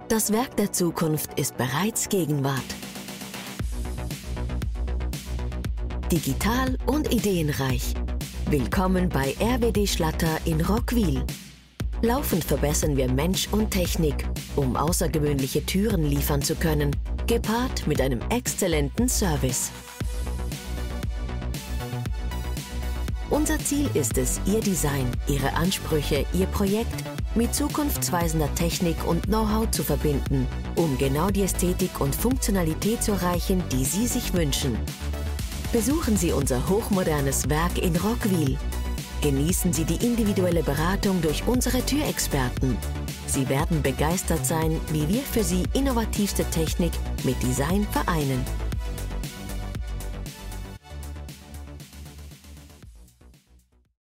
Das Werk der Zukunft ist bereits Gegenwart. Digital und ideenreich. Willkommen bei RWD Schlatter in Roggwil. Laufend verbessern wir Mensch und Technik, um außergewöhnliche Türen liefern zu können, gepaart mit einem exzellenten Service. Unser Ziel ist es, Ihr Design, Ihre Ansprüche, Ihr Projekt mit zukunftsweisender Technik und Know-how zu verbinden, um genau die Ästhetik und Funktionalität zu erreichen, die Sie sich wünschen. Besuchen Sie unser hochmodernes Werk in Roggwil. Genießen Sie die individuelle Beratung durch unsere Türexperten. Sie werden begeistert sein, wie wir für Sie innovativste Technik mit Design vereinen.